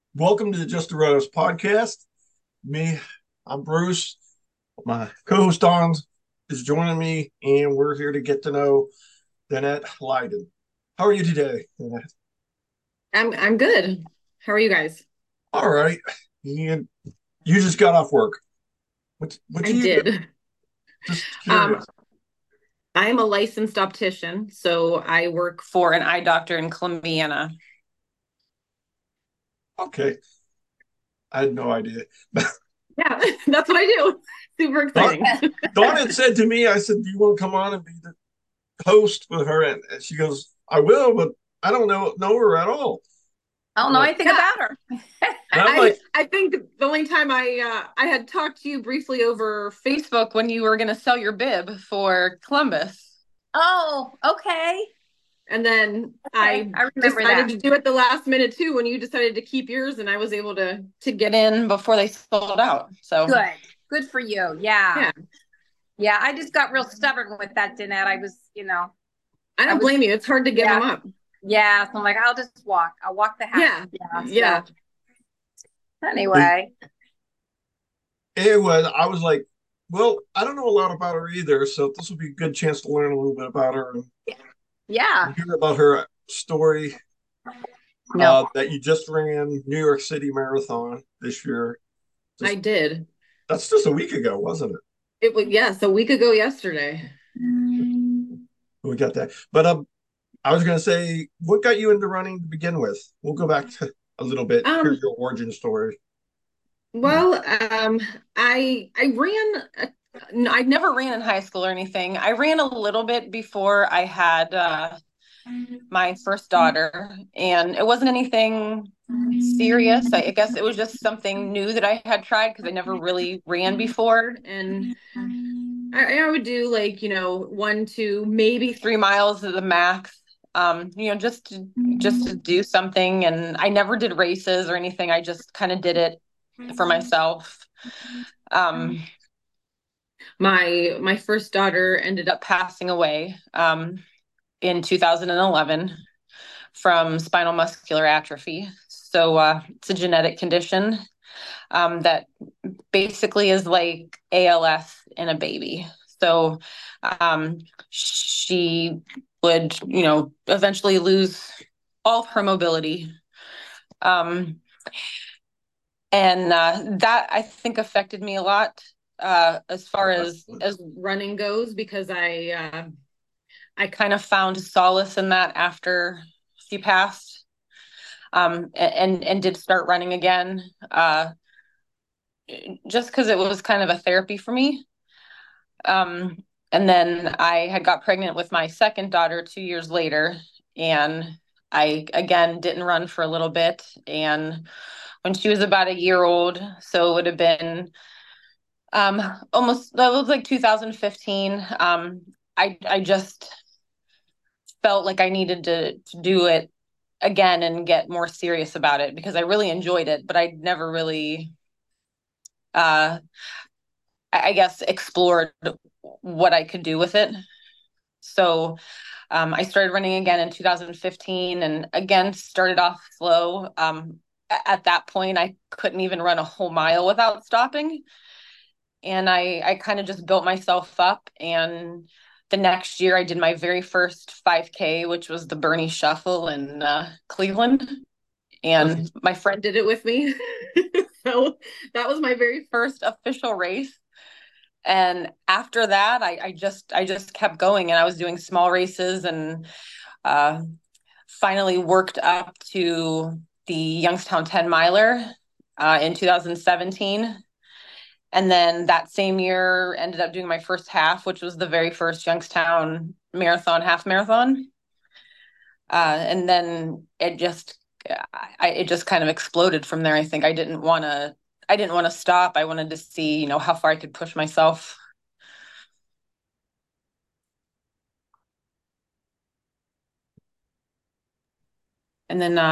Welcome to the Just the Runners podcast. Me, I'm Bruce. My co-host Don is joining me, and we're here to get to know Danette Leiden. How are you today, Danette? I'm good. How are you guys? All right. And you just got off work. What I do you do? did. Just Um, curious. I'm a licensed optician, so I work for an eye doctor in Columbiana. Okay, I had no idea. Yeah, that's what I do. Super Dawn, exciting. Dawn had said to me, I said, "Do you want to come on and be the host with her?" And she goes, "I will, but I don't know her at all." I don't I'm know like, anything Yeah, about her. and I'm I like, I think the only time I had talked to you briefly over Facebook when you were going to sell your bib for Columbus, Oh, okay. and then Okay. I I remember decided that. to do it the last minute too when you decided to keep yours, and I was able to get in before they sold out. So Good. Good for you. Yeah. yeah, Yeah. I just got real stubborn with that, Danette. I I don't was, blame you. It's hard to give them yeah. up. Yeah. So I'm like, I'll just walk. I'll walk the half. Yeah, Yeah. yeah. So anyway, I was like, well, I don't know a lot about her either, so this will be a good chance to learn a little bit about her and yeah. hear about her story No. that you just ran New York City Marathon this year. I Just did. That's just a week ago, wasn't it? It was, yes, a week ago yesterday. We got that. But I was going to say, what got you into running to begin with? We'll go back to a little bit, hear Um, your origin story. well, I ran I never ran in high school or anything. I ran a little bit before I had my first daughter, and it wasn't anything serious. I guess it was just something new that I had tried because I never really ran before. And I would do like, 1 to maybe 3 miles at the max. Just to do something. And I never did races or anything. I just kind of did it for myself. Um, my first daughter ended up passing away in 2011 from spinal muscular atrophy. So it's a genetic condition that basically is like ALS in a baby. So she would, eventually lose all of her mobility. Um, and that I think affected me a lot as far as running goes because I kind of found solace in that after she passed, and did start running again, just because it was kind of a therapy for me. Um, and then I had got pregnant with my second daughter 2 years later, and I again didn't run for a little bit. And when she was about a year old, so it would have been um, almost, that was like 2015. I just felt like I needed to do it again and get more serious about it because I really enjoyed it, but I never really, uh, I guess, explored what I could do with it. So I started running again in 2015 and again started off slow. At that point, I couldn't even run a whole mile without stopping. And I kind of just built myself up. And the next year, I did my very first 5K, which was the Bernie Shuffle in Cleveland. And my friend did it with me. So that was my very first official race. And after that, I just kept going, and I was doing small races, and uh, finally worked up to the Youngstown 10 miler in 2017. And then that same year ended up doing my first half, which was the very first Youngstown marathon, half marathon. And then it just kind of exploded from there. I think I didn't want to stop. I wanted to see, how far I could push myself. And then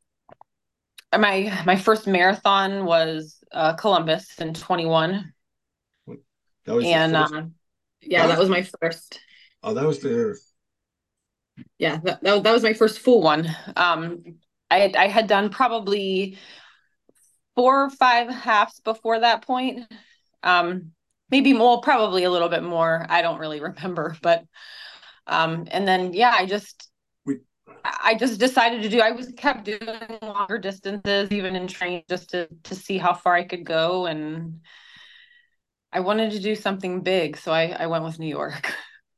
my first marathon was Columbus in 21. That was your And first. yeah, That that was was my first. that was the Yeah, that was my first full one. I had done probably 4 or 5 halves before that point. Maybe more, probably a little bit more. I don't really remember, but and then yeah, I just decided to do. I was kept doing longer distances, even in training, just to see how far I could go, and I wanted to do something big, so I went with New York.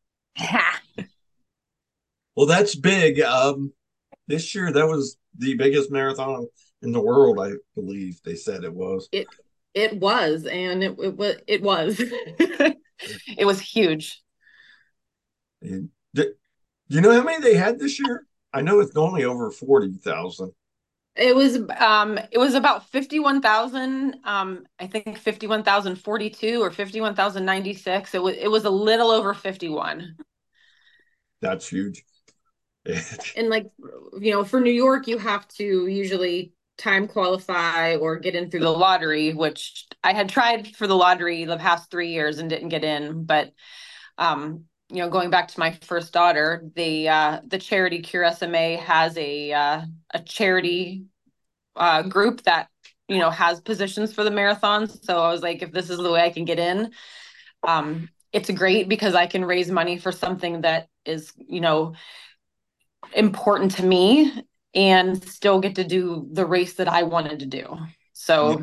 Well, that's big. This year that was the biggest marathon in the world, I believe they said it was. It was, and it was it was huge. And do you know how many they had this year? I know it's only over 40,000. It was about 51,000, I think 51,042 or 51,096. It was a little over 51. That's huge. And like, for New York, you have to usually time qualify or get in through the lottery, which I had tried for the lottery the past 3 years and didn't get in. But going back to my first daughter, the charity Cure SMA has a charity group that has positions for the marathons. So I was like, if this is the way I can get in, it's great because I can raise money for something that is important to me and still get to do the race that I wanted to do. So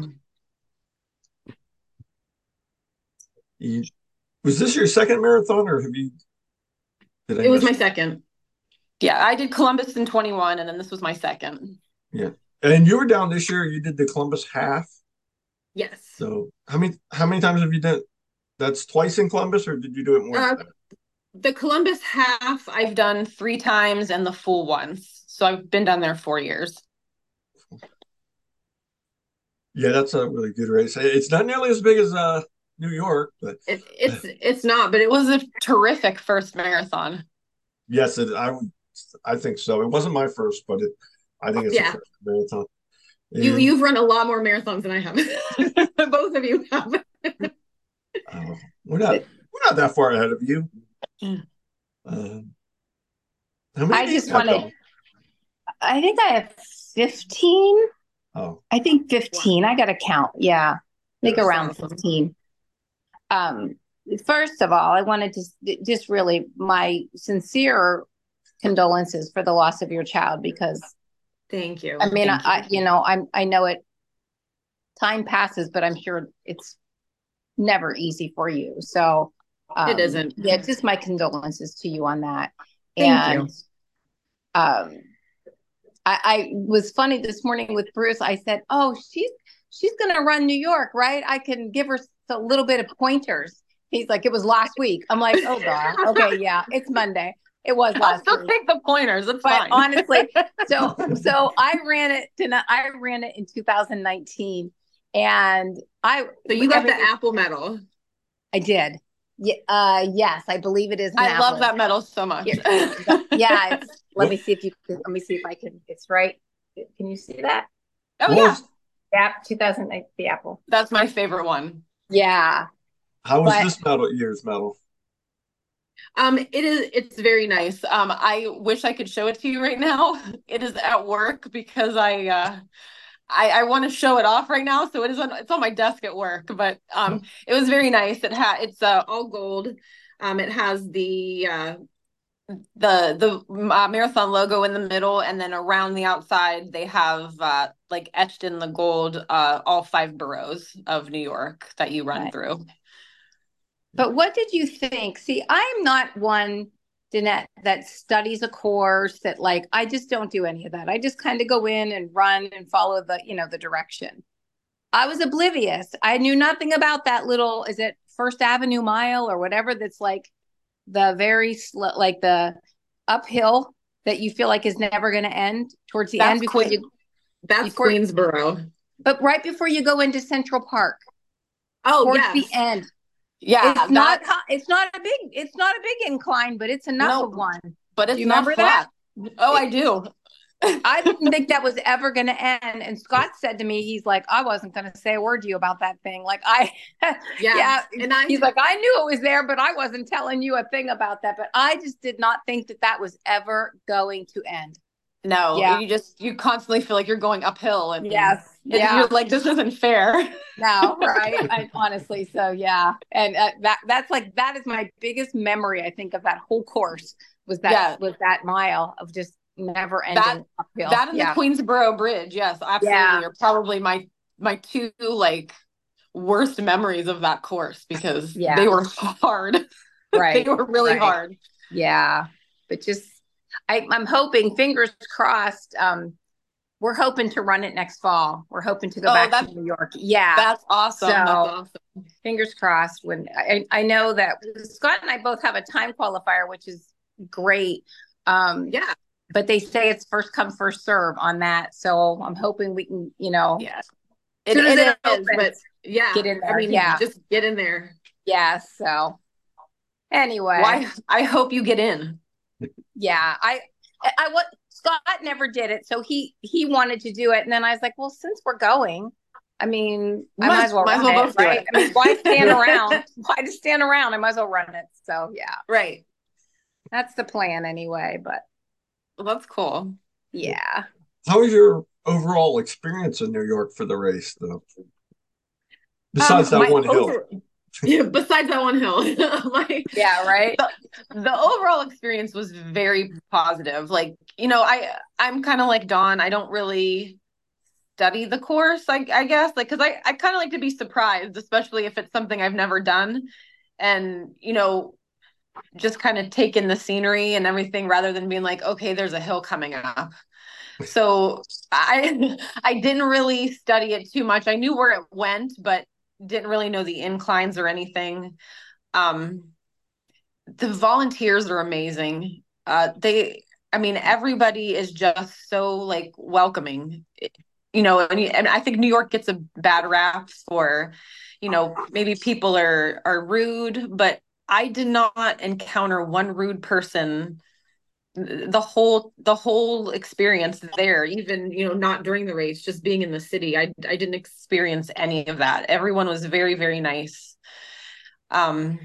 was this your second marathon, or it was my second. Yeah, I did Columbus in 21, and then this was my second. Yeah. And you were down this year, you did the Columbus half. Yes. So how many times have you done? That's twice in Columbus, or did you do it more? The Columbus half I've done 3 times, and the full once. So I've been down there 4 years. Yeah, that's a really good race. It's not nearly as big as New York, but it's not. But it was a terrific first marathon. Yes, I think so. It wasn't my first, but I think it's a first marathon. You've run a lot more marathons than I have. Both of you have. We're not that far ahead of you. How many I think I have 15. Oh, I think 15. I got to count. Yeah. I think around awesome. 15. First of all, I wanted to just really my sincere condolences for the loss of your child, because thank you. I mean, I know it, time passes, but I'm sure it's never easy for you. So it isn't. Yeah, just my condolences to you on that. Thank you. I was funny this morning with Bruce. I said, "Oh, she's going to run New York, right? I can give her a little bit of pointers." He's like, "It was last week." I'm like, "Oh God, okay, yeah, it's Monday. It was last week." I'll take the pointers. It's but fine. Honestly, so I ran it in 2019, and so you got the Apple medal. I did. Yes, I believe it is. I love that medal so much. Yeah. Let me see if I can. It's right. Can you see that? Oh yeah. Yeah, 2008, the Apple. That's my favorite one. Yeah. How was this year's medal? It's very nice. I wish I could show it to you right now. It is at work because I want to show it off right now. So it's on my desk at work, but it was very nice. It's all gold. It has the marathon logo in the middle, and then around the outside they have like etched in the gold all 5 boroughs of New York that you run through. But what did you think? See, I'm not one, Danette, that studies a course, that I just don't do any of that. I just kind of go in and run and follow the direction. I was oblivious. I knew nothing about that little, is it First Avenue Mile or whatever? That's like the very slow, like the uphill that you feel like is never going to end towards the end. That's Queensboro. But right before you go into Central Park. Oh, towards the end. Yeah, it's not a big incline, but it's enough of one. But it's not flat. Oh, I do. I didn't think that was ever going to end. And Scott said to me, he's like, "I wasn't going to say a word to you about that thing." He's like, "I knew it was there, but I wasn't telling you a thing about that." But I just did not think that was ever going to end. No, Yeah. you constantly feel like you're going uphill, and Yes. and Yeah. you're like, this isn't fair. No, right. Honestly, so yeah. And that is my biggest memory, I think, of that whole course was Yeah, that mile of just never that ending uphill. that and the Queensboro Bridge, yes, absolutely, Yeah. are probably my two like worst memories of that course because they Yeah. were hard. They Right. were really Right. hard. Yeah. But I'm hoping, fingers crossed, we're hoping to run it next fall. We're hoping to go Oh, back to New York. Yeah. that's awesome. That's So awesome. fingers crossed. When I know that Scott and I both have a time qualifier, which is great. Yeah. But they say it's first come, first serve on that. So I'm hoping we can, Yeah. as soon as it is, opens, but yeah, get in there. I mean, Yeah. just get in there. Yeah. So anyway. Why? I hope you get in. Yeah. What Scott never did it. So he wanted to do it. And then I was like, well, since we're going, I mean, I might as well run it, both do right? it. I mean, why stand around? Why just stand around? I might as well run it. So yeah. Right. That's the plan anyway. But Well, that's cool. yeah. How was your overall experience in New York for the race, though? Besides that one hill. Yeah, besides that one hill. Yeah, right. The overall experience was very positive. Like, I'm kind of like Dawn. I don't really study the course, I guess, like, because I kind of like to be surprised, especially if it's something I've never done, and just kind of take in the scenery and everything rather than being like, okay, there's a hill coming up. So I didn't really study it too much. I knew where it went, but didn't really know the inclines or anything. The volunteers are amazing. Everybody is just so like welcoming, and I think New York gets a bad rap for, maybe people are rude, but I did not encounter one rude person the whole experience there, even not during the race, just being in the city. I didn't experience any of that. Everyone was very, very nice. I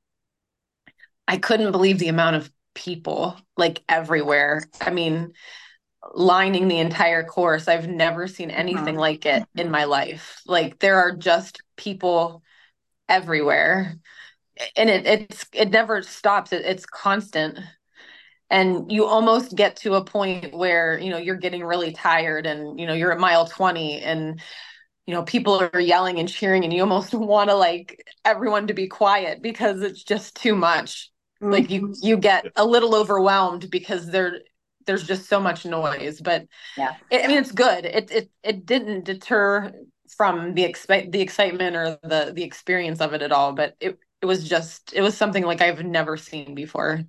couldn't believe the amount of people like everywhere. I mean, lining the entire course. I've never seen anything like it in my life. Like, there are just people everywhere, and it never stops. It's constant. And you almost get to a point where, you're getting really tired and, you're at mile 20 and, people are yelling and cheering and you almost want to like everyone to be quiet because it's just too much. Mm-hmm. Like you get a little overwhelmed because there's just so much noise, but yeah, it's good. It didn't deter from the excitement or the experience of it at all, but it was something like I've never seen before.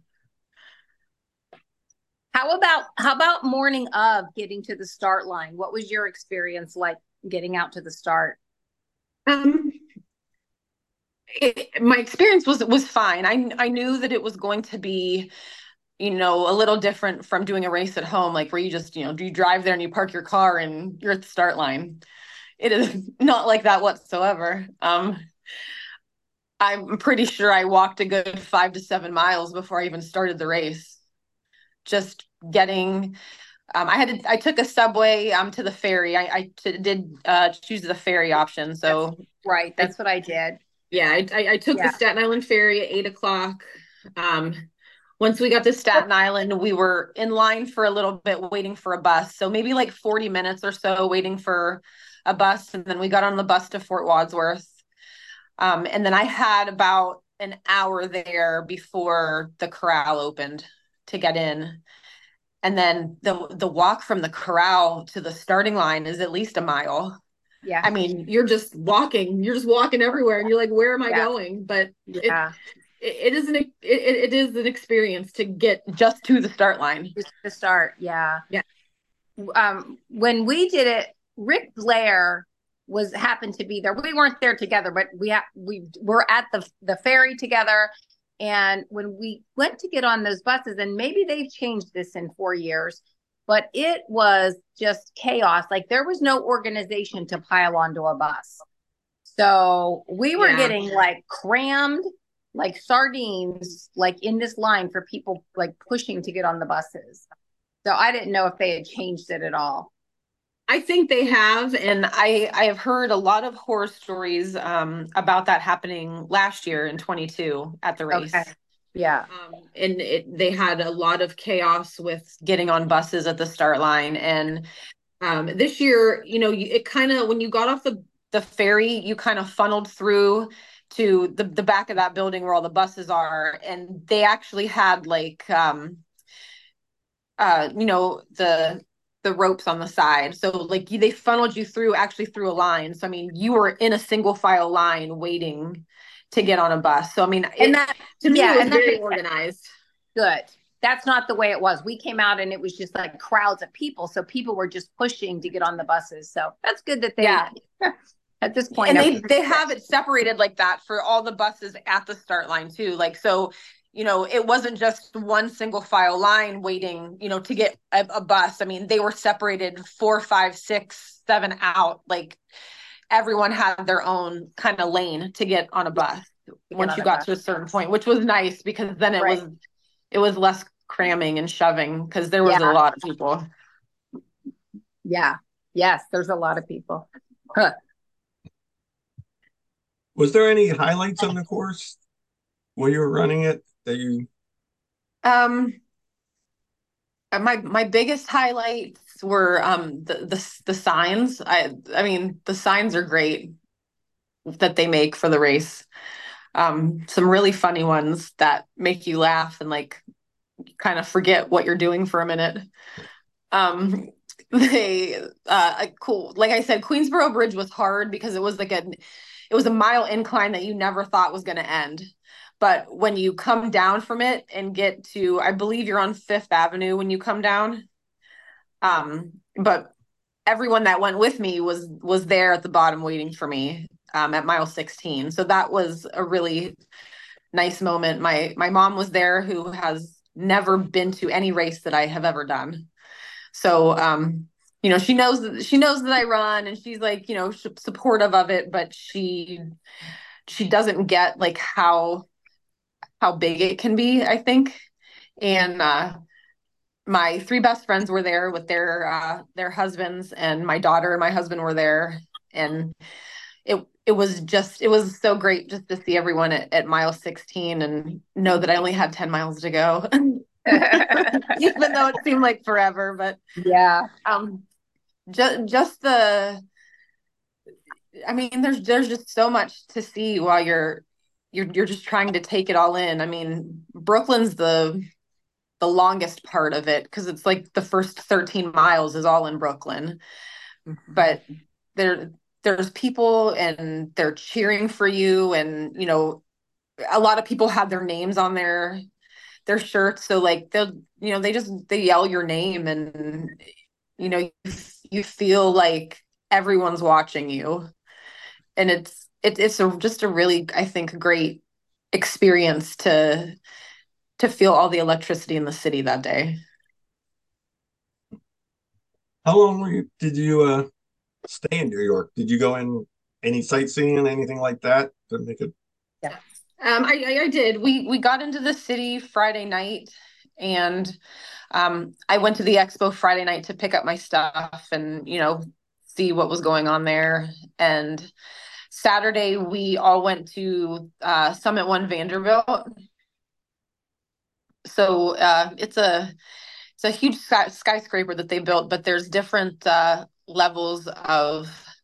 How about morning of getting to the start line? What was your experience like getting out to the start? My experience was fine. I knew that it was going to be, a little different from doing a race at home, like where you just, you drive there and you park your car and you're at the start line. It is not like that whatsoever. I'm pretty sure I walked a good 5 to 7 miles before I even started the race. Just getting, I took a subway to the ferry. I did choose the ferry option. So that's what I did. Yeah, I took the Staten Island ferry at 8:00. Once we got to Staten Island, we were in line for a little bit waiting for a bus. So maybe like 40 minutes or so waiting for a bus. And then we got on the bus to Fort Wadsworth. And then I had about an hour there before the corral opened to get in. And then the walk from the corral to the starting line is at least a mile. Yeah. I mean, you're just walking everywhere and you're like, where am I going? But it is an experience to get just to the start line. Just to start. Yeah. Yeah. When we did it, Rick Blair happened to be there. We weren't there together, but we were at the ferry together. And when we went to get on those buses, and maybe they've changed this in 4 years, but it was just chaos. Like, there was no organization to pile onto a bus. So we were getting like crammed like sardines, like in this line for people like pushing to get on the buses. So I didn't know if they had changed it at all. I think they have, and I have heard a lot of horror stories about that happening last year in 22 at the race. Okay. Yeah. And they had a lot of chaos with getting on buses at the start line. And this year, it kind of, when you got off the ferry, you kind of funneled through to the back of that building where all the buses are. And they actually had like, the ropes on the side. So like they funneled you through a line. So I mean, you were in a single file line waiting to get on a bus. So I mean, that to me it was very organized. Good. That's not the way it was. We came out and it was just like crowds of people. So people were just pushing to get on the buses. So that's good that they at this point. And they have it separated like that for all the buses at the start line too. Like, so it wasn't just one single file line waiting, to get a bus. I mean, they were separated 4, 5, 6, 7 out. Like everyone had their own kind of lane to get on a bus once you got to a certain point, which was nice because then it was less cramming and shoving because there was a lot of people. Yeah. Yes, there's a lot of people. Huh. Was there any highlights on the course while you were running it that you? My biggest highlights were the signs. I mean the signs are great that they make for the race. Some really funny ones that make you laugh and like kind of forget what you're doing for a minute. They cool. Like I said, Queensboro Bridge was hard because it was a mile incline that you never thought was going to end. But when you come down from it and get to, I believe you're on Fifth Avenue when you come down. But everyone that went with me was there at the bottom waiting for me at mile 16. So that was a really nice moment. My mom was there, who has never been to any race that I have ever done. So she knows that I run, and she's like, supportive of it, but she doesn't get like how big it can be, I think. And my 3 best friends were there with their husbands, and my daughter and my husband were there, and it was so great just to see everyone at mile 16 and know that I only had 10 miles to go. Even though it seemed like forever, but just I mean, there's just so much to see while you're just trying to take it all in. I mean, Brooklyn's the longest part of it because it's like the first 13 miles is all in Brooklyn, but there's people and they're cheering for you, and a lot of people have their names on their shirts, so like they yell your name, and you feel like everyone's watching you, and it's just a really, I think, great experience to feel all the electricity in the city that day. How long did you stay in New York? Did you go in any sightseeing, anything like that to make it? Yeah. I did. We got into the city Friday night, and I went to the expo Friday night to pick up my stuff and see what was going on there. And Saturday we all went to Summit One Vanderbilt. So it's a huge skyscraper that they built, but there's different levels of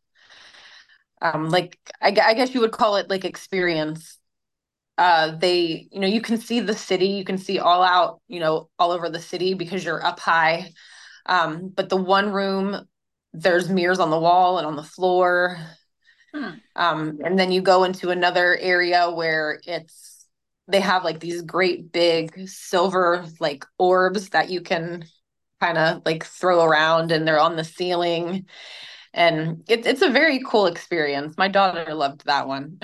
like I guess you would call it like experience. You can see the city, you can see all out, all over the city because you're up high. But the one room, there's mirrors on the wall and on the floor. And then you go into another area where they have like these great big silver like orbs that you can kind of like throw around, and they're on the ceiling. And it's a very cool experience. My daughter loved that one.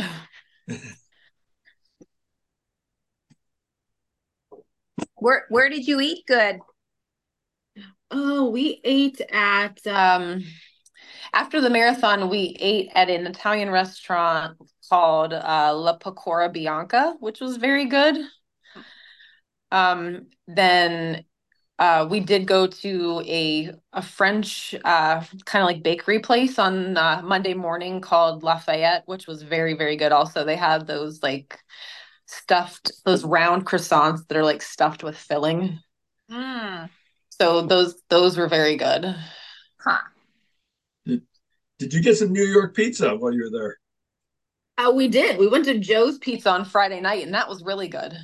Where did you eat good? Oh, we ate at after the marathon, we ate at an Italian restaurant called La Pecora Bianca, which was very good. Then We did go to a French kind of like bakery place on Monday morning called Lafayette, which was very, very good. Also, they had those like those round croissants that are like stuffed with filling. Mm. So those were very good. Huh. Did you get some New York pizza while you were there? We did. We went to Joe's Pizza on Friday night, and that was really good.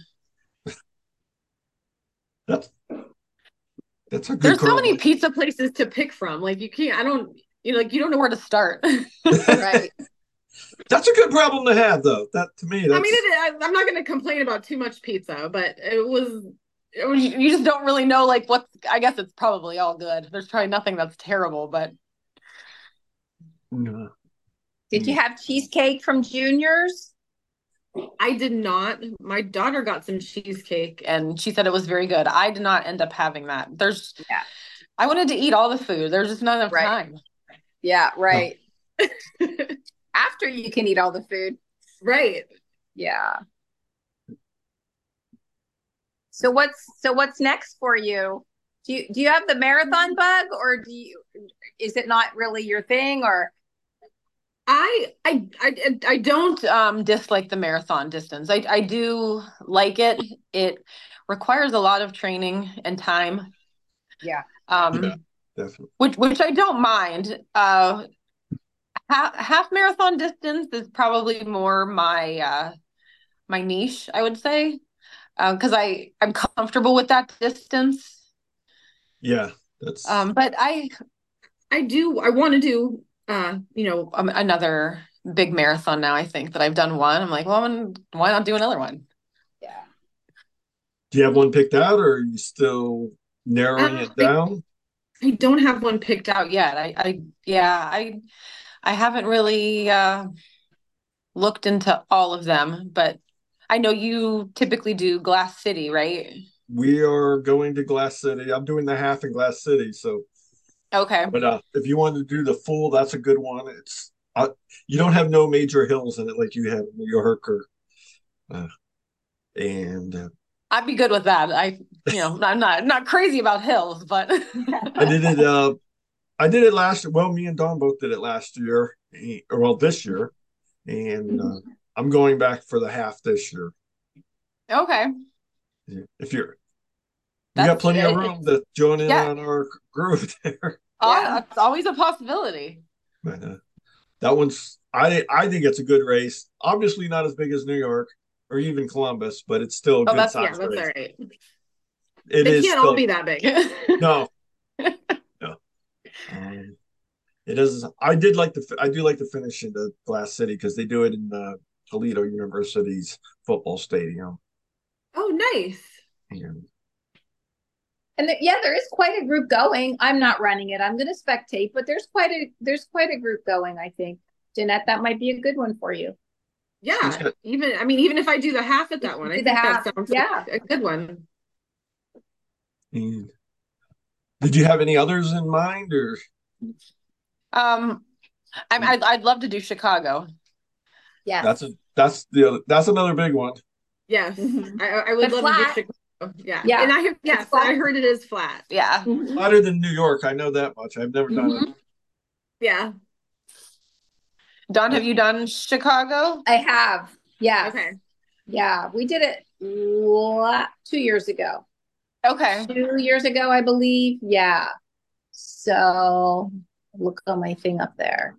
That's that's a good There's so crowd. many pizza places to pick from. Like you can't, I don't, like you don't know where to start. Right. That's a good problem to have, though. That to me, I mean, that's I'm not going to complain about too much pizza, but You just don't really know like what. I guess it's probably all good. There's probably nothing that's terrible, but no. Did you have cheesecake from Junior's? I did not. My daughter got some cheesecake. and she said it was very good. I did not end up having that. Yeah. I wanted to eat all the food. There's just not enough Right. time. Yeah, right. After you can eat all the food. Right. Yeah. So what's next for you? Do you have the marathon bug, or is it not really your thing, or? I Don't dislike the marathon distance. I do like it. It requires a lot of training and time. Yeah. Yeah, definitely. Which I don't mind. Half marathon distance is probably more my my niche, I would say, because I'm comfortable with that distance. Yeah, that's But I want to do another big marathon now. I think that I've done one. I'm like, well, why not do another one? Yeah. do you have one picked out, or are you still narrowing it down? I don't have one picked out. Out yet. I haven't really looked into all of them, but I know you typically do Glass City, right? We are going to Glass City. I'm doing the half in Glass City, so Okay. but if you want to do the full, that's a good one. It's you don't have no major hills in it like you have in New York or and I'd be good with that. I'm not crazy about hills, but I did it. I did it last. Well, me and Dawn both did it last year, or well, this year, and I'm going back for the half this year. okay. If you're, we got That's plenty of it. room to join in Yeah. on our group there. Yeah. It's always a possibility. But that one's. I think it's a good race. Obviously, not as big as New York or even Columbus, but it's still a good That's size all race. right. It They is can't still, all be that big. no, no. It is. I do like the finish in the Glass City because they do it in the Toledo University's football stadium. Oh, nice. And And there is quite a group going. I'm not running it. I'm going to spectate, but there's quite a group going, I think. Jeanette, that might be a good one for you. Yeah. Even if I do the half at that one, I Do think the that half. sounds Yeah. like a good one. did you have any others in mind, or Um, I'd love to do Chicago. Yes. that's another big one. Yes. Mhm. I would But love flat. to do Chicago. Yeah. Yeah. And It's flat. I heard it is flat. Yeah. Mhm. Flatter than New York, I know that much. I've never done it. Yeah. Dawn, have you done Chicago? I have. Yes. Okay. Yeah. We did it 2 years ago. Okay. 2 years ago, I believe. Yeah. So look on my thing up there.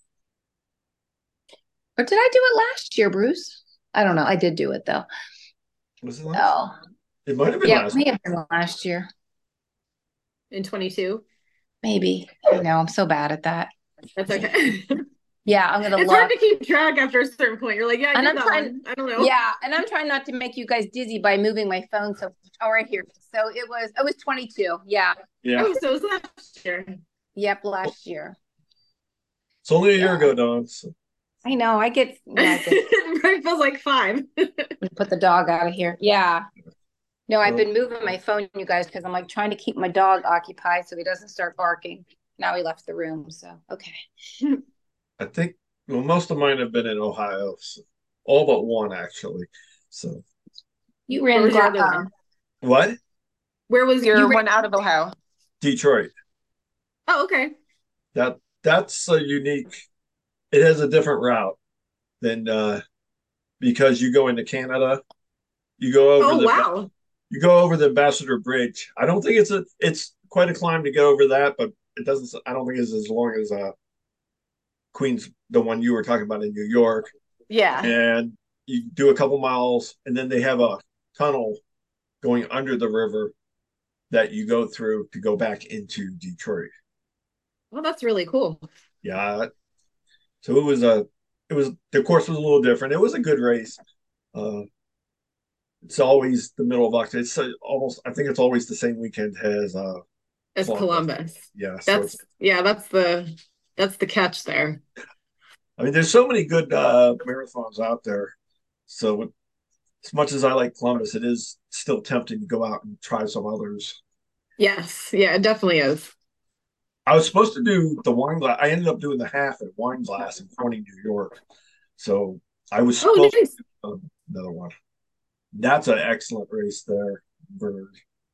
Or did I do it last year, Bruce? I don't know. I did do it though. Was it last? Oh, It might have been yeah, last. it may have been last year. In 22. Maybe. I know I'm so bad at that. That's okay. Yeah, I'm gonna It's look. hard to keep track after a certain point. You're like, yeah, I And did I'm that trying- one. I don't know. Yeah, and I'm trying not to make you guys dizzy by moving my phone. So right here. So it was 22. Yeah. Yeah, Oh, so it was last year. Yep, last year. it's only a year Yeah. ago, Dawn. So. I know. I get It feels like 5. put the dog out of here. Yeah. No, I've Well- been moving my phone, you guys, because I'm like trying to keep my dog occupied so he doesn't start barking. Now he left the room. So okay. I think most of mine have been in Ohio, so, all but one actually. So You Where ran was your other one? what? Where was Your you? one out of Ohio. Detroit. Oh, okay. That's a unique. It has a different route than because you go into Canada, you go over Oh, the wow. you go over the Ambassador Bridge. I don't think it's quite a climb to get over that, but it doesn't. I don't think it's as long as Queens, the one you were talking about in New York. Yeah. And you do a couple miles, and then they have a tunnel going under the river that you go through to go back into Detroit. Well, that's really cool. Yeah. So the course was a little different. It was a good race. Uh, it's always the middle of October. It's almost, I think it's always the same weekend As Columbus. Yeah. So That's the catch there. I mean, there's so many good marathons out there. So as much as I like Columbus, it is still tempting to go out and try some others. Yes. Yeah, it definitely is. I was supposed to do the wine glass. I ended up doing the half at Wine Glass in Corning, New York. So I was Oh, supposed nice. to do another one. That's an excellent race there. Where,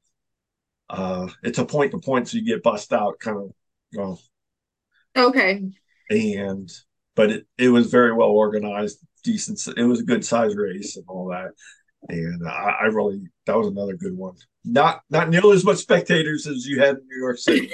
it's a point to point, so you get bust out kind of, well, Okay. and but it was very well organized, decent. It was a good size race and all that. And I really, that was another good one. Not nearly as much spectators as you had in New York City.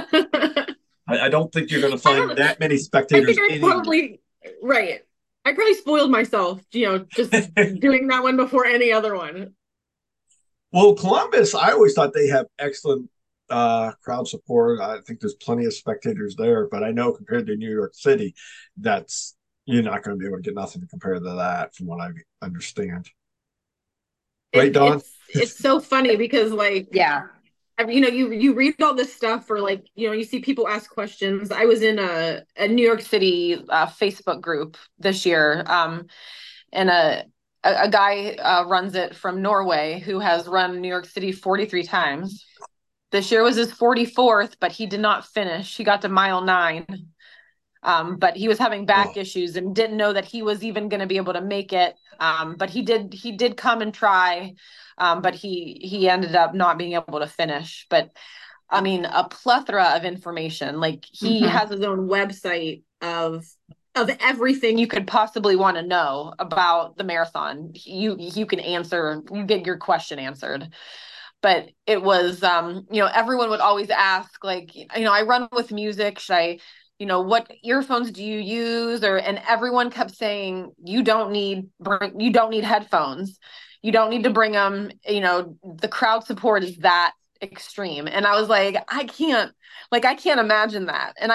I don't think you're going to find that many I spectators think I anywhere. probably, right. I probably spoiled myself, just doing that one before any other one. Well, Columbus, I always thought they have excellent crowd support. I think there's plenty of spectators there, but I know compared to New York City, that's you're not going to be able to get nothing to compare to that, from what I understand. Right, Don? It's so funny because Yeah. you read all this stuff or you see people ask questions. I was in a New York City Facebook group this year. And a guy runs it from Norway who has run New York City 43 times. This year was his 44th, but he did not finish. He got to mile 9. But he was having back issues and didn't know that he was even going to be able to make it. But he did come and try. But he ended up not being able to finish. But I mean, a plethora of information. Like he has his own website of everything you could possibly want to know about the marathon. You can answer, you get your question answered. But it was, everyone would always ask, I run with music. Should I, what earphones do you use? And everyone kept saying, you don't need headphones. You don't need to bring them. The crowd support is that extreme. And I was like, I can't imagine that. And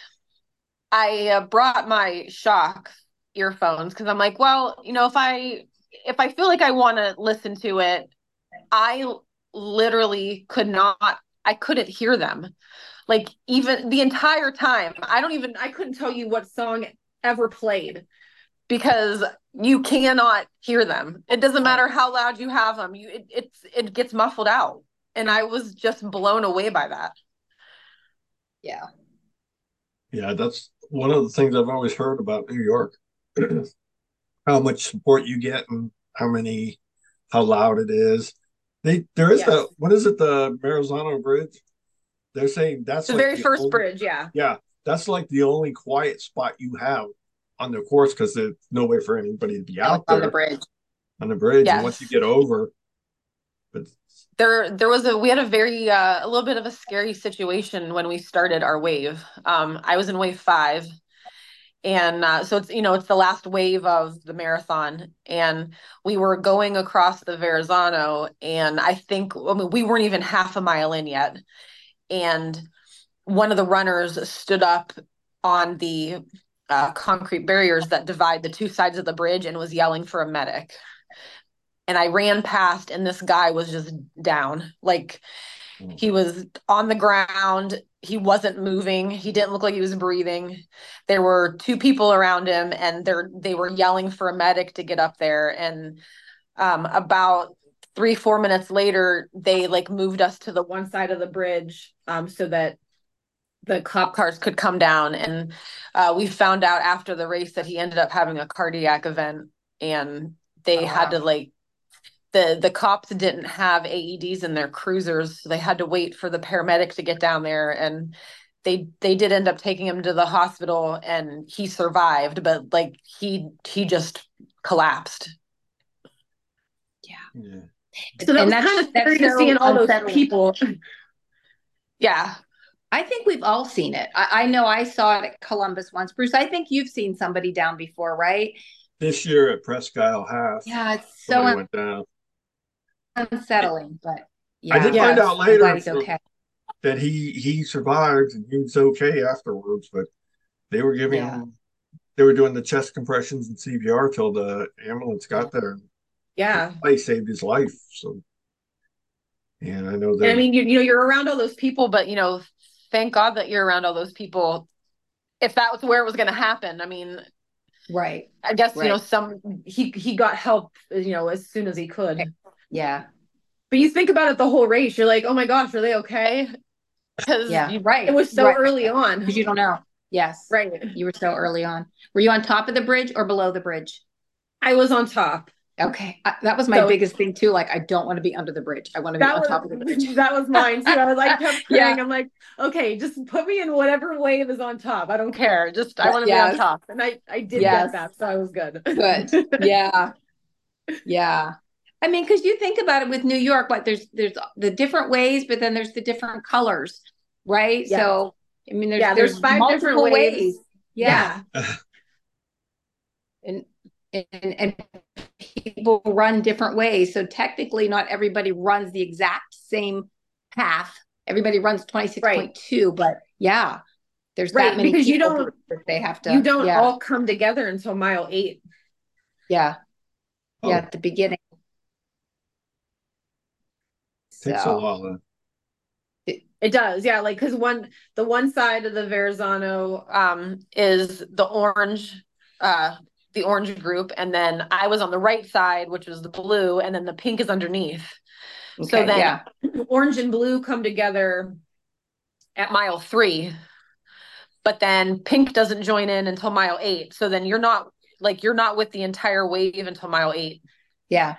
I brought my Shock earphones because I'm like, well, if I feel like I want to listen to it, I literally I couldn't hear them. Like even the entire time. I couldn't tell you what song ever played because you cannot hear them. It doesn't matter how loud you have them. It gets muffled out. And I was just blown away by that. Yeah. Yeah, that's one of the things I've always heard about New York. How much support you get and how loud it is. There is that, what is it, the Maranzano Bridge? They're saying that's the very first bridge, yeah. Yeah, that's like the only quiet spot you have on the course because there's no way for anybody to be out there on the bridge. On the bridge, yes. And once you get over, but we had a little bit of a scary situation when we started our wave. I was in wave 5. And so it's the last wave of the marathon, and we were going across the Verrazano, and we weren't even half a mile in yet, and one of the runners stood up on the concrete barriers that divide the two sides of the bridge and was yelling for a medic. And I ran past, and this guy was just down, he was on the ground. He wasn't moving. He didn't look like he was breathing. There were 2 people around him, and they were yelling for a medic to get up there. And about 3-4 minutes later, they moved us to the one side of the bridge so that the cop cars could come down. And we found out after the race that he ended up having a cardiac event, and they had to the cops didn't have AEDs in their cruisers, so they had to wait for the paramedic to get down there, and they did end up taking him to the hospital, and he survived, but like he just collapsed. Yeah. So that And was that's- kind of scary that's to see in so all those unsettling. people. Yeah. I think we've all seen it. I know I saw it at Columbus once. Bruce, I think you've seen somebody down before, right? This year at Presque Isle Half, Yeah, it's so somebody went down. unsettling, but I did Yeah. find out I'm glad later he's okay. that he survived and he was okay afterwards, but they were giving Yeah. him, they were doing the chest compressions and CPR till the ambulance got there. Yeah. They saved his life. So, and I know And that. I mean, you know, you're around all those people, But you know, thank God that you're around all those people. If that was where it was going to happen, I mean, Right. I guess, you know, Right. he got help, you know, as soon as he could. Yeah. But you think about it the whole race, you're like, oh my gosh, are they okay? Because Yeah. Right. it was so Right. early on. Because you don't know. Yes. Right. You were so early on. Were you on top of the bridge or below the bridge? I was on top. Okay. That was my So- biggest thing too. Like, I don't want to be under the bridge. I want to be That on was top of the bridge. that was mine too. I was like kept praying. Yeah. I'm like, okay, just put me in whatever wave is on top. I don't care. care. Just I want to be Yes. on top. And I did Yes. get that, so I was good. Good. Yeah. Yeah. I mean, because you think about it with New York, like there's the different ways, but then there's the different colors, right? Yeah. So I mean, there's 5 different multiple ways. Yeah. And people run different ways. So technically not everybody runs the exact same path. Everybody runs 26.2, but yeah, there's Right, that many because you people don't- that they have to You don't yeah, all come together until mile 8. yeah. Oh. Yeah, at the beginning. Takes a So while then. It does, yeah. Like, because the one side of the Verrazano, Is the orange group, and then I was on the right side, which was the blue, and then the pink is underneath. So okay, then yeah. orange and blue come together. at mile 3, but then pink doesn't join in until mile 8. So then you're not with the entire wave until mile 8. Yeah.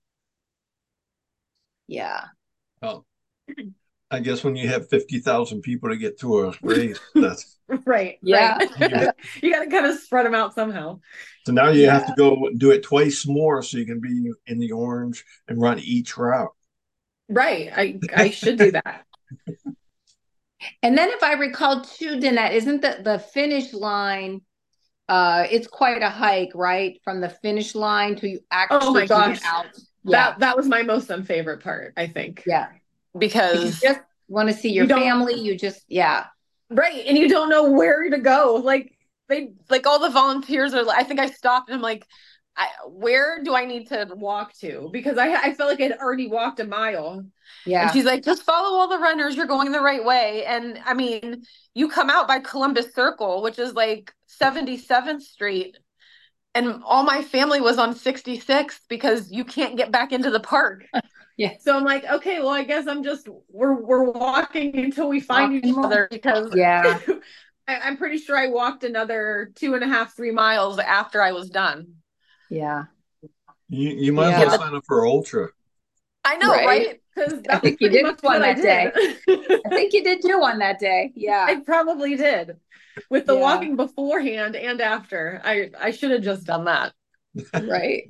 Yeah. Oh, I guess when you have 50,000 people to get to a race, that's Right. Yeah. Right. You got to kind of spread them out somehow. so now you have Yeah. to go do it twice more so you can be in the orange and run each route. Right. I should do that. And then if I recall too, Danette, isn't the finish line it's quite a hike, right? From the finish line to actually my gosh. get out. Yeah. That was my most unfavorite part, I think. Yeah. You Because just want to see your You don't- family. You just yeah. Right. And you don't know where to go. Like, like all the volunteers are, I think I stopped and I'm like, where do I need to walk to? because I felt like I'd already walked a mile. Yeah. And she's like, just follow all the runners. You're going the right way. And I mean, you come out by Columbus Circle, which is like 77th Street. And all my family was on 66th because you can't get back into the park. So I'm like, okay, well, I guess we're walking until we find Walking each more. other because Yeah. I'm pretty sure I walked another 2.5, 3 miles after I was done. Yeah. You might Yeah. as well sign up for Ultra. I know, Right. right? because I that's think you pretty did much one what I that day. did. I think you did do one that day. Yeah. I probably did. With the Yeah. walking beforehand and after, I should have just done that. Right.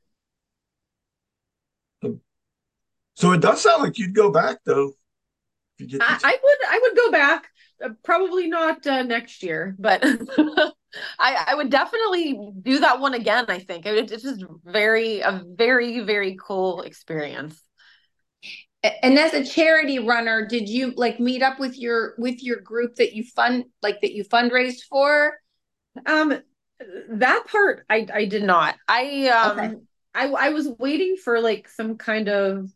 So it does sound like you'd go back though. If you get I would go back. Probably not next year, but I would definitely do that one again. I think it's just a very, very cool experience. And as a charity runner, did you like meet up with your group that you fundraised for? that part I did not. I I was waiting for like some kind of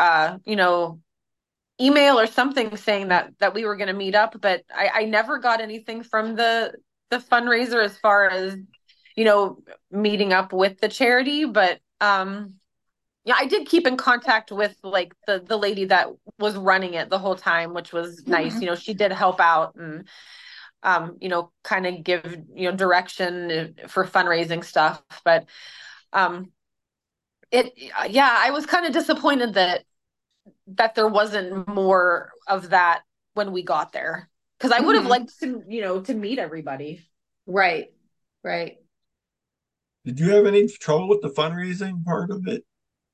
email or something saying that we were going to meet up, but I never got anything from the fundraiser as far as meeting up with the charity. But yeah, I did keep in contact with like the lady that was running it the whole time, which was nice. She did help out and kind of give direction for fundraising stuff. But Yeah, I was kind of disappointed that there wasn't more of that when we got there. Because I would have liked to meet everybody. Right. Right. Did you have any trouble with the fundraising part of it?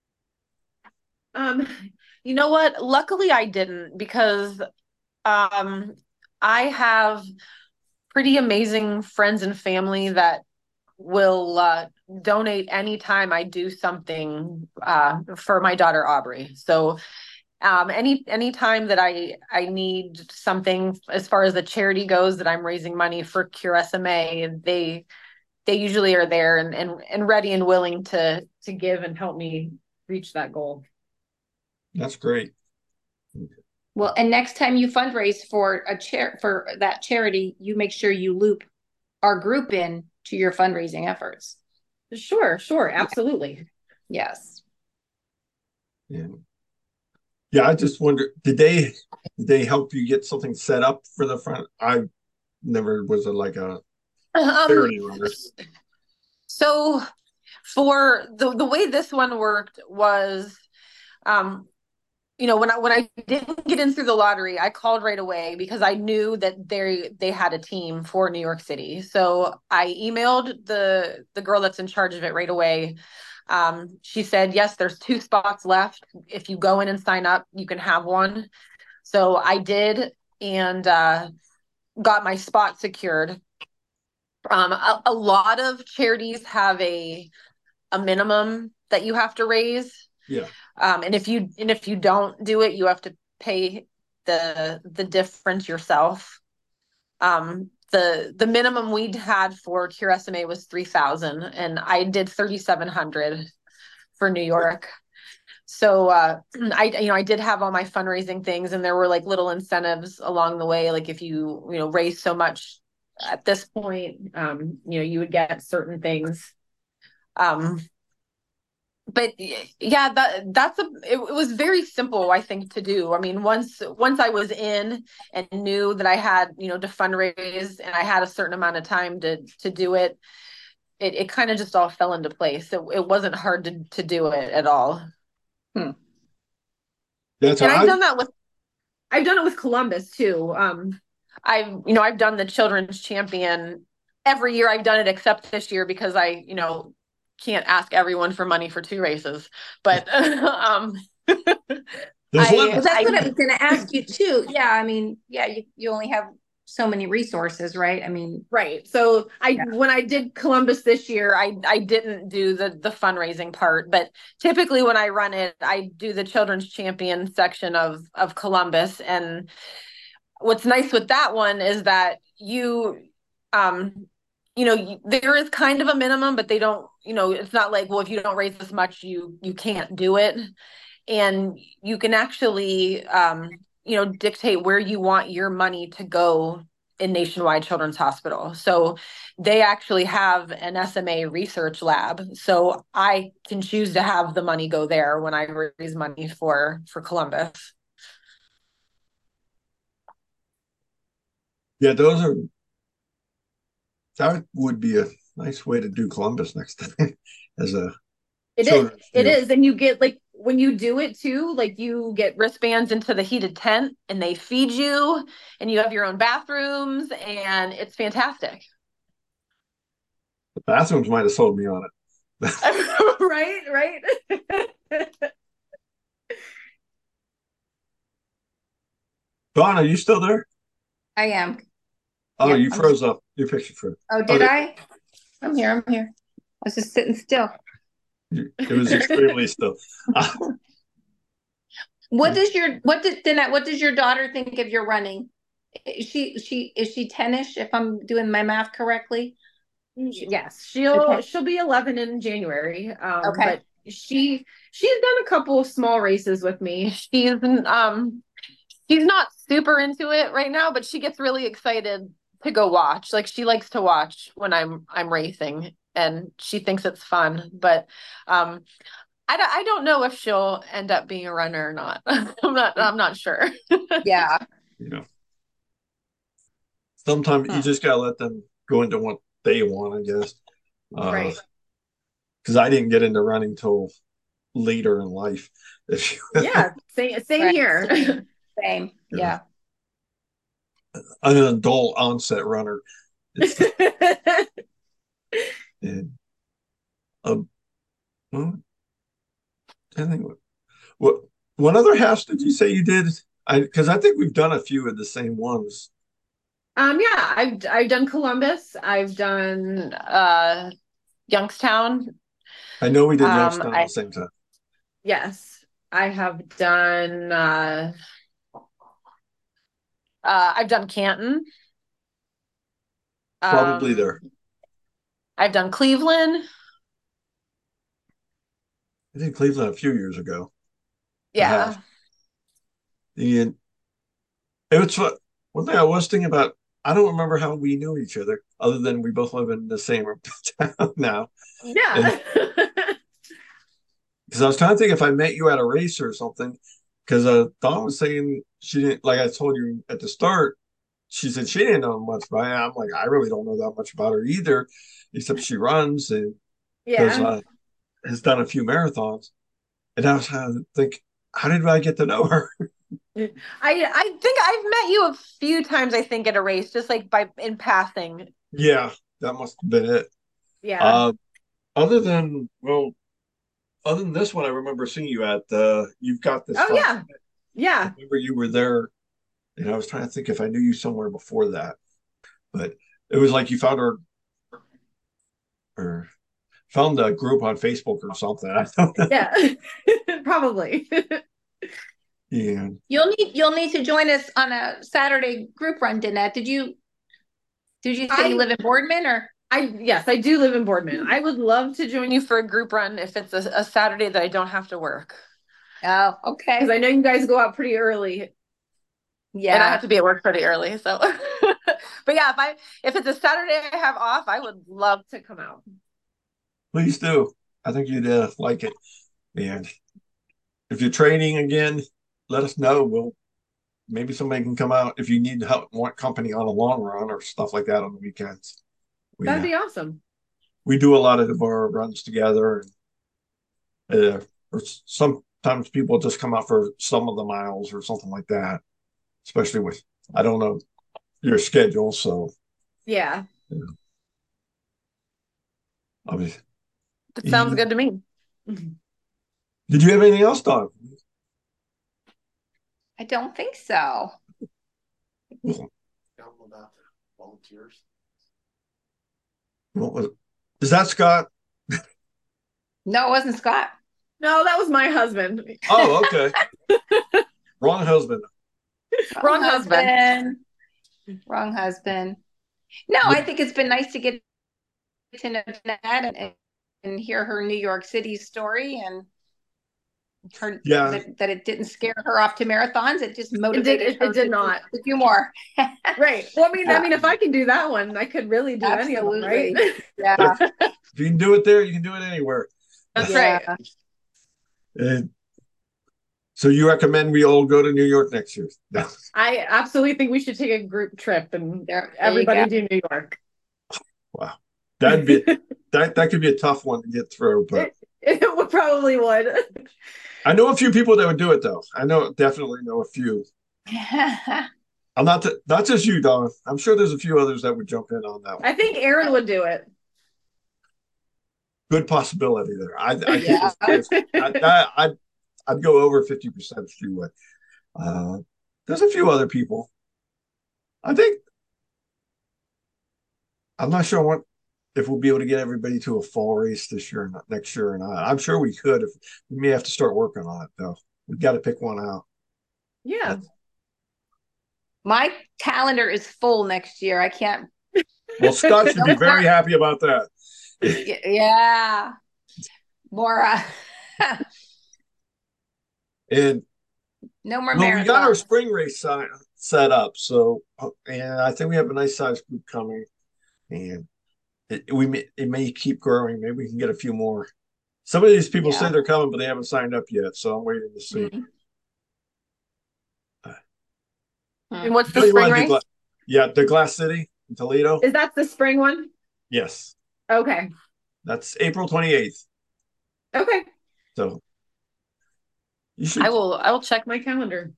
You know what? Luckily I didn't, because I have pretty amazing friends and family that will donate anytime I do something for my daughter Aubrey. So any time that I need something as far as the charity goes, that I'm raising money for Cure SMA, they usually are there and ready and willing to give and help me reach that goal. That's great. Well, and next time you fundraise for for that charity, you make sure you loop our group in to your fundraising efforts. Sure, absolutely. Yes. Yeah. Yeah, I just wonder, did they help you get something set up for the front? I never was like a charity runner. So for the way this one worked was, when I didn't get in through the lottery, I called right away because I knew that they had a team for New York City. So I emailed the girl that's in charge of it right away. She said, yes, there's 2 spots left. If you go in and sign up, you can have one. So I did, and got my spot secured. A lot of charities have a minimum that you have to raise. Yeah. And if you don't do it, you have to pay the difference yourself. The minimum we'd had for Cure SMA was 3,000, and I did 3,700 for New York. So I did have all my fundraising things, and there were like little incentives along the way. Like if you raise so much at this point, you would get certain things. But yeah, it was very simple, I think, to do. I mean, once I was in and knew that I had, to fundraise, and I had a certain amount of time to do it, it kind of just all fell into place. It wasn't hard to do it at all. That's And I've done it with Columbus too. I've done the children's champion every year. I've done it except this year because I can't ask everyone for money for 2 races. But Well, that's what I was going to ask you too. Yeah, I mean, yeah, you only have so many resources, right? I mean, right. So when I did Columbus this year, I didn't do the fundraising part, but typically when I run it, I do the children's champion section of Columbus. And what's nice with that one is that there is kind of a minimum, but they don't, it's not like, well, if you don't raise this much, you can't do it. And you can actually, dictate where you want your money to go in Nationwide Children's Hospital. So they actually have an SMA research lab. So I can choose to have the money go there when I raise money for Columbus. Yeah, that would be a nice way to do Columbus next time as a It is. And you get, like, when you do it too, like, you get wristbands into the heated tent and they feed you, and you have your own bathrooms, and it's fantastic. The bathrooms might have sold me on it. Right. Dawn, are you still there? I am. Oh, you froze up. Your picture froze. Oh, did I? I'm here. I was just sitting still. It was extremely still. What does your daughter think of your running? Is she 10ish, if I'm doing my math correctly? Yes, she'll be 11 in January. Okay. But she's done a couple of small races with me. She's not super into it right now, but she gets really excited to go watch. Like, she likes to watch when I'm racing, and she thinks it's fun. But I don't know if she'll end up being a runner or not. I'm not sure. Yeah. Sometimes you just gotta let them go into what they want, I guess. Right. Because I didn't get into running till later in life. Yeah, same Right. here. Same. Yeah. I'm an adult onset runner. It's and, well, I think what other house did you say you did? Because I think we've done a few of the same ones. Yeah, I've done Columbus. I've done Youngstown. I know we did Youngstown at I the same time. yes, I have done I've done Canton. Probably there. I've done Cleveland. I did Cleveland a few years ago. Yeah. And it was one thing I was thinking about. I don't remember how we knew each other, other than we both live in the same town now. yeah. Because I was trying to think if I met you at a race or something. Because Dawn was saying she didn't, like I told you at the start, she said she didn't know much about it. I'm like, I really don't know that much about her either, except she runs and does Yeah. has done a few marathons. And I was trying to think, how did I get to know her? I think I've met you a few times, I think, at a race, just like in passing. Yeah, that must have been it. Yeah. Other than well, other than this one, I remember seeing you at You've Got This. Oh yeah. I Yeah. remember you were there, and I was trying to think if I knew you somewhere before that, but it was like you found her or found a group on Facebook or something. I don't know. Yeah. Probably. Yeah. You'll need to join us on a Saturday group run, Danette. Did you say you live in Boardman or? Yes, I do live in Boardman. I would love to join you You for a group run if it's a Saturday that I don't have to work. Oh, okay. because I know you guys go out pretty early. And I Yeah. have to be at work pretty early. So but yeah, if it's a Saturday I have off, I would love to come out. Please do. I think you'd like it. And if you're training again, let us know. Maybe somebody can come out if you need help, want company on a long run or stuff like that on the weekends. That'd be awesome. We do a lot of our runs together. Or sometimes people just come out for some of the miles or something like that, especially with, I don't know your schedule. So, Yeah. I mean, That sounds good to me. did you have anything else, Don? I don't think so. Volunteers. What was it? Is that Scott? No, it wasn't Scott. No, that was my husband. Oh, okay. Wrong husband. Wrong husband. Wrong husband. No, I think it's been nice to get to know Jeanette and hear her New York City story and her that it didn't scare her off to marathons. It just motivated her. It did not to do more. Right. Well, I mean, if I can do that one, I could really do any of them, right? Yeah. If you can do it there, you can do it anywhere. That's right. And so you recommend we all go to New York next year? I absolutely think we should take a group trip and there everybody do New York. Wow. That'd be that could be a tough one to get through, but it would probably would. I know a few people that would do it though. Definitely know a few. I'm not just you, Don. I'm sure there's a few others that would jump in on that one. I think Aaron would do it. Good possibility there. I'd go over 50% if she would. There's a few other people. I'm not sure if we'll be able to get everybody to a fall race this year, next year or not. I'm sure we could. If we may have to start working on it though. We've got to pick one out. Yeah. My calendar is full next year. I can't. Well, Scott should be very happy about that. Yeah. More. And no more well, marathons. we got our spring race set up. So, and I think we have a nice sized group coming. And it may keep growing. Maybe we can get a few more. Some of these people say they're coming, but they haven't signed up yet. So I'm waiting to see. And what's the spring race? The Glass City in Toledo. Is that the spring one? Yes. Okay. That's April 28th. Okay. So You should. I will check my calendar.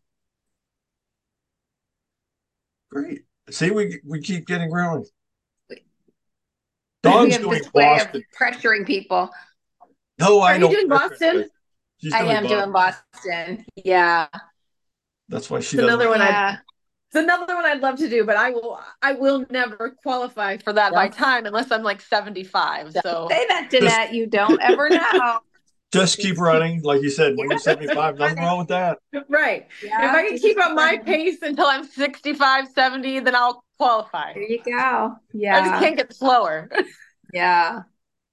Great. See, we keep getting growing. We Dawn's have doing this way of Boston. pressuring people. No, I Are you know. doing Boston? She's I doing am doing Boston. Yeah. That's why she It's another doesn't. one. Yeah. It's another one I'd love to do, but I will never qualify for that by Don't- time unless I'm like 75. Don't So say that, Danette. You don't ever know. Just keep running, like you said. When you're 75, nothing wrong with that. right. Yeah, If I can just keep up my running. pace until I'm 65, 70, then I'll qualify. There you go. I just Yeah. can't get slower. Yeah.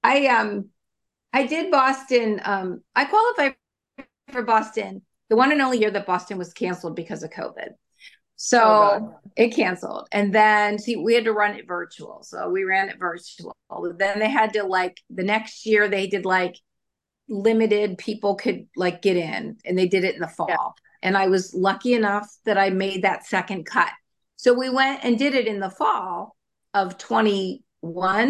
I did Boston. I qualified for Boston the one and only year that Boston was canceled because of COVID. So Oh, it canceled. And then see, we had to run it virtual. So we ran it virtual. Then they had to like the next year they did like limited people could like get in, and they did it in the fall. Yeah. And I was lucky enough that I made that second cut. So we went and did it in the fall of 21.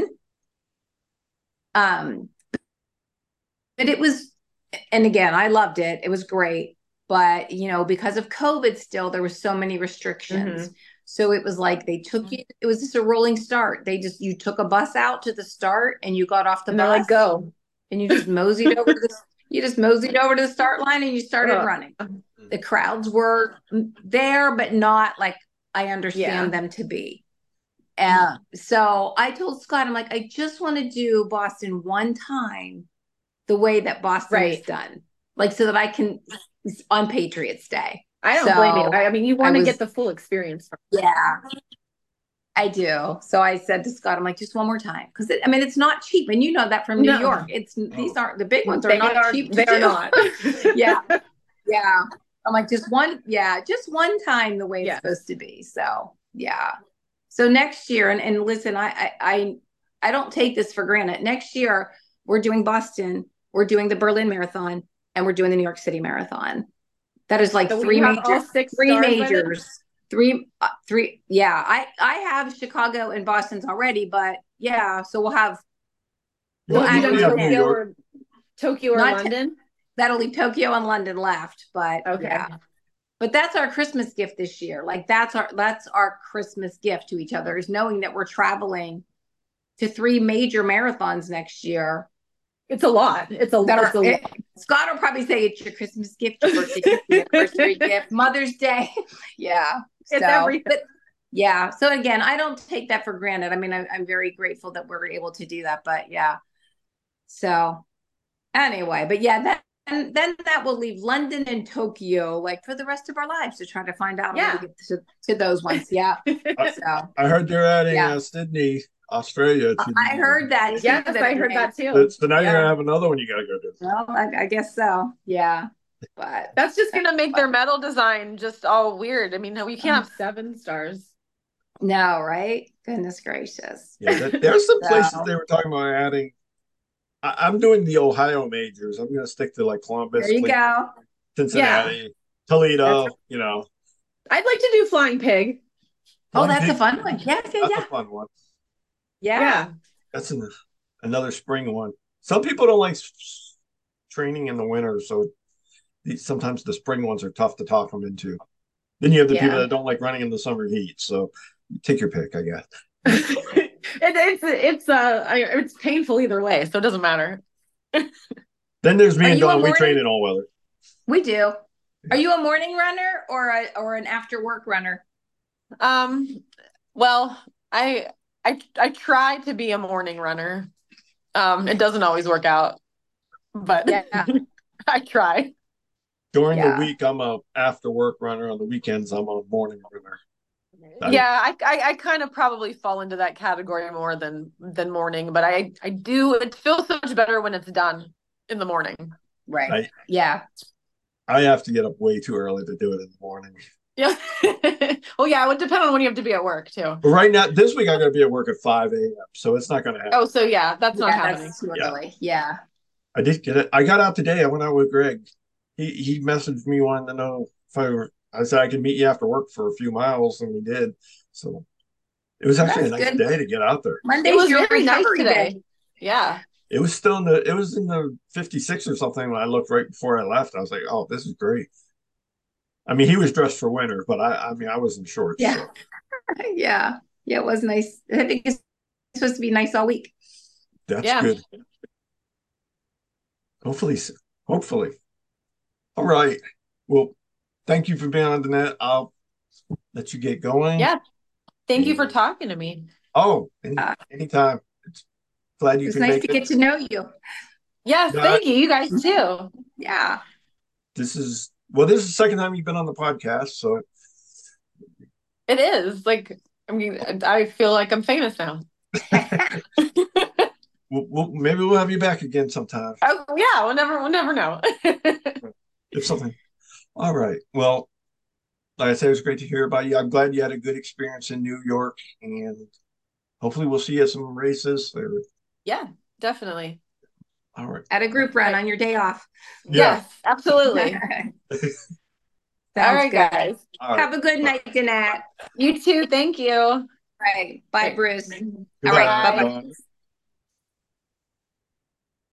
But it was, and again, I loved it. It was great. But, you know, because of COVID still, there were so many restrictions. So it was like they took you, it was just a rolling start. You took a bus out to the start and you got off the and they're bus like, go. and you just moseyed over to the start line and you started Ugh. running. The crowds were there, but not like I understand Yeah. them to be. So I told Scott, I'm like, I just want to do Boston one time the way that Boston is Right. done. Like so that I can on Patriots Day. I don't So, blame you. I mean, you want to was- get the full experience. Yeah. I do. So I said to Scott, I'm like, just one more time. Because I mean, it's not cheap. And you know that from New No. York. These aren't the big ones are They not cheap. They to are do. not. Yeah. Yeah. I'm like, just one time the way it's Yes. supposed to be. So yeah. So next year, and listen, I don't take this for granted. Next year, we're doing Boston, we're doing the Berlin Marathon, and we're doing the New York City Marathon. That is like So three you have all six three stars by then? majors. Three. Yeah. I have Chicago and Boston's already, but yeah. So we'll have Well, Well, Have you you done have New Tokyo York. or Tokyo or Not London? that'll leave Tokyo and London left, but Okay. yeah. But that's our Christmas gift this year. Like that's our Christmas gift to each other is knowing that we're traveling to three major marathons next year. It's a lot. It's a lot. Scott will probably say it's your Christmas gift, your birthday gift, your anniversary gift, Mother's Day. Yeah. It's So, everything. but yeah. So again, I don't take that for granted. I mean, I'm very grateful that we're able to do that, but yeah. So anyway, but yeah, then that will leave London and Tokyo like for the rest of our lives to try to find out how to get to those ones. Yeah. So I heard they're adding Yeah. Sydney, Australia. I heard that. too, Yes, that I heard they- that too. So now you're Yeah. gonna have another one you gotta go do. Well, I guess so. Yeah. But That's just gonna make their medal design just all weird. I mean, we can't have 7 stars. no, right? Goodness gracious. Yeah, there's some places So- they were talking about adding. I'm doing the Ohio majors. I'm gonna stick to like Columbus, There you go. Cincinnati, Toledo. You know, I'd like to do Flying Pig. Oh, Flying that's a Pig, fun one. Yeah, That's yeah, a fun one. yeah. That's another spring one. Some people don't like training in the winter, so sometimes the spring ones are tough to talk them into. Then you have the Yeah. people that don't like running in the summer heat. So take your pick, I guess. It's painful either way, so it doesn't matter. Then there's me Are and you a Don. We morning- train in all weather. We do. Are you a morning runner or an after work runner? Well, I try to be a morning runner. It doesn't always work out, but Yeah. I try. During Yeah. the week, I'm a after work runner. On the weekends, I'm a morning runner. Yeah, I kind of probably fall into that category more than morning, but I do. It feels so much better when it's done in the morning. Right. Yeah. I have to get up way too early to do it in the morning. Yeah. Well, yeah, it would depend on when you have to be at work too. But right now, this week, I'm going to be at work at 5 a.m., so it's not going to happen. Oh, so yeah, that's not Yeah, happening. that's too early. Yeah. I did get it. I got out today. I went out with Greg. He messaged me wanting to know if I said I could meet you after work for a few miles, and we did. So it was actually That's a nice good. day to get out there. Monday's It was your very nice recovery today. day. Yeah. It was in the 56 or something when I looked right before I left. I was like, oh, this is great. I mean, he was dressed for winter, but I mean, I was in shorts. Yeah. So Yeah. Yeah, it was nice. I think it's supposed to be nice all week. that's Yeah. good. Hopefully, hopefully. All right. Well, thank you for being on the net. I'll let you get going. Yeah. Thank you for talking to me. Oh, anytime. It's glad It you was can nice make to it. get to know you. Yes, Yeah. thank you. You guys too. Yeah. This is the second time you've been on the podcast, so It is. Like, I mean, I feel like I'm famous now. maybe we'll have you back again sometime Oh yeah, we'll never know. if something. All right. Well, like I said, it was great to hear about you. I'm glad you had a good experience in New York, and hopefully we'll see you at some races there. Yeah, definitely. All right. At a group run on your day off. Yeah. Yes, absolutely. All right, good. guys. All right. Have a good night, Danette. You too. Thank you. Right. Bye, Bruce. Goodbye. All right. Bye. Bye-bye. Bye.